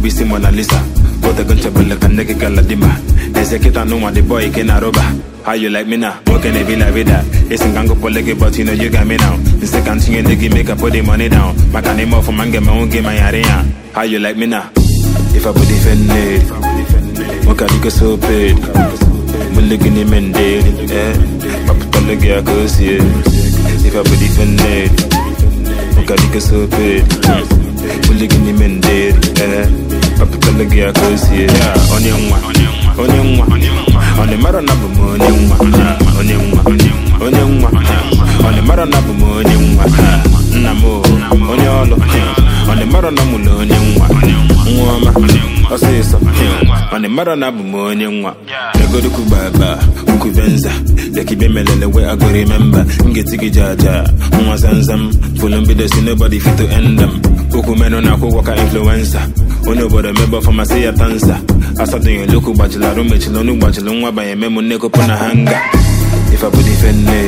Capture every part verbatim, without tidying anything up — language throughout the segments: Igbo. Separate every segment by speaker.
Speaker 1: bisi Mona Lisa. Go the guncha bulla can nigga galadima. Ezekita no one the boy can aroba. How you like me now? What can it be like with that? It's in gango polege, but you know you got me now. The second thing you nigga make up put the money down. My can name off for man get my own game my area. How you like me now? If I put the fended, what can you get so paid? Mulligini mended, eh? Papa polege I go see it. If I put the fended, what can you get so paid? Mulligini mended, eh? Papa polege I go see it. Yeah, on your one, on your one. On the marana bumo nyumwa, on nyumwa, on nyumwa, on the marana bumo nyumwa, namo, on yolo, on the marana mulo nyumwa, mwama, osisa, on the marana bumo nyumwa. Nego duku baba, uku benza, yaki bemelele we I go remember. Ngeti jaja, mwa zanzam, fulum bidosi nobody fit to end them. Uku meno na kuwaka influencer, ono bode meba for my say a dancer. Asa den loku bachelor room mechilonu bachelor nwa ba yememo neko pona hanga. If I put the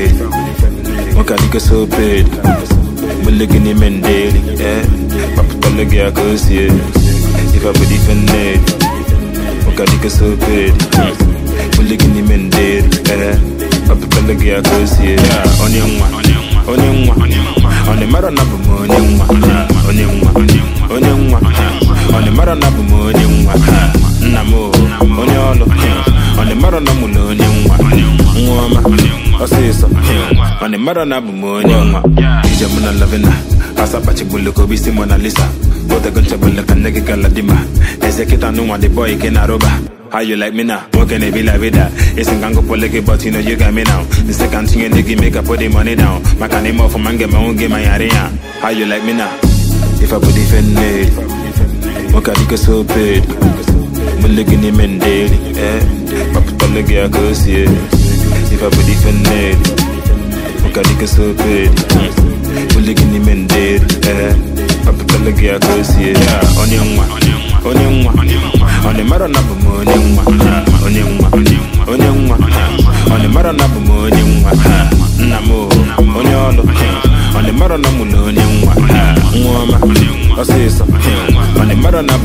Speaker 1: fenne, oka dike so paid. Mulligini mendeli, eh. Papa polege I go see it. If I put the fenne, oka dike so paid. Mulligini mendeli, eh. Papa polege I go see it. Yeah, on your one, on your one, on the marana bumo on your one, on your one, on your one, on the marana bumo on your one. Namo, Onyolo, on the Maranamuno, Mwama, Osisa, on the Maranabumo, Jamuna Lavina, Asapachi Buluko, Bisi Mona Lisa, both the Guncha can nega galadima. Ezekita no one the boy can aroba. How you like me now? What can it be like with that? It's in gango polege, but you know you got me now. The second thing you nigga make up put the money down. My can name off for man get my own game my area. How you like me now? If I put the fenne, what can you get so paid? Mulligini mendeli, eh? Papa polege I go see it. If I put the fenne, what can you get so paid? Mulligini mendeli, eh? Papa polege I go see it. Yeah, on your one, on your one, on the marana bumo on your one, on your one, on your one, on the marana bumo on your one, namo, on yolo, on the marana mulo on your one, mwama, osisa, on the marana